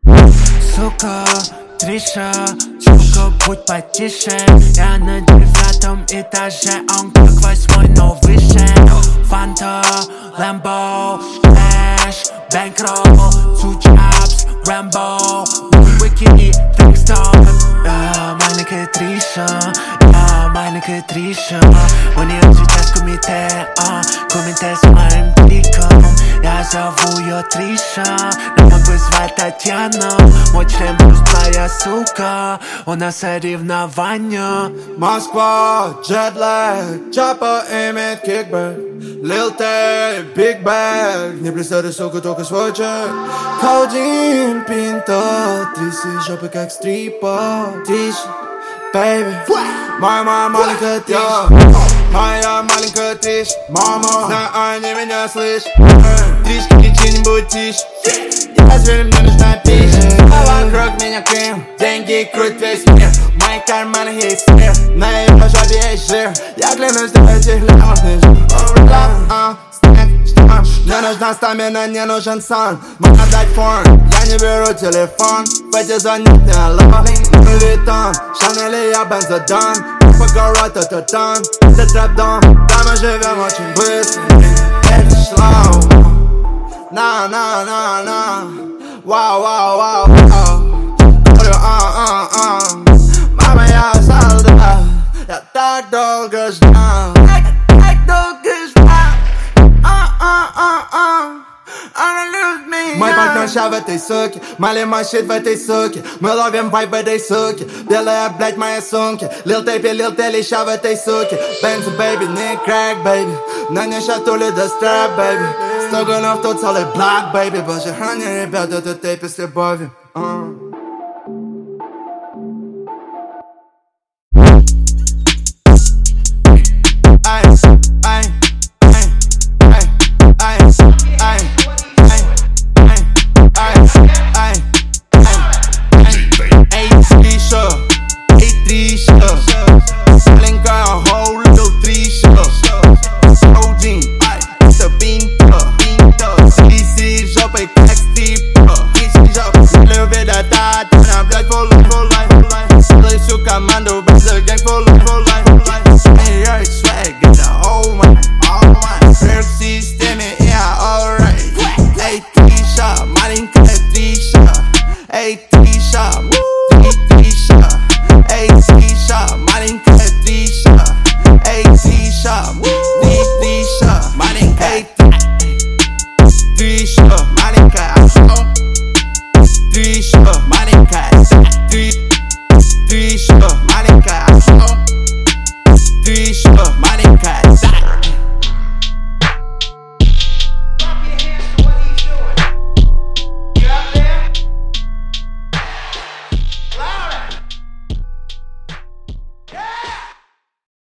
Сука, Триша, сука, будь потише. Я на 9-м этаже, он как 8-й, но выше. Фанта, Лэмбо, Флэш, Бэнкролл, Сучапс, Рэмбо, Уикини, Трикстон. Маленькая Триша, маленькая Триша. У нее сейчас комитет с моим кликом. Я зову ее Триша, но могу звать Татьяна. Мой член плюс твоя сука, у нас соревнования. Москва, джетлэг, чапа имеет кикбэк. Lil Tay, Big Bag, не представляй, сука, только свой чек. Каудин, пинта, тряси жопы как стрипа. Тише, baby, моя маленькая Триша. Моя маленькая Триш, мама, знаю, они меня слышат. Тришки, лечи-нибудь тише. Я зверь, мне нужна пища. А вокруг меня крем, деньги крутят весь мир. В моих карманах есть сыр, на ее жопе есть жир. Я клянусь, до этих лямов не жив. Мне нужна стамина, не нужен сон. Можно дать фон, я не беру телефон. В эти звонит не алло. Луи Виттон, Шанель, я Бензодон. Покорот это тон, это трэп-дом. Да, мы живем очень быстро, это slow. На, вау. Мама, я солдат, я так долго ждал. Мой партнер ща в этой суке, малимой щит в этой суке. Мы ловим вайб в этой суке, белая, блять, мои сумки. Lil Tay, леща в этой суке. Бензи, бэйби, не крэк, бэйби. На ней шатули до стрэп, бэйби. 100 гунов, тут целый блок, бэйби. Боже, храни, ребят, этот тейп с любовью. Команду без gang for life. Hey, swag, get the whole man, all mine. Perk системе, yeah, alright. Эй, Триша, маленькая Триша. Эй, Триша,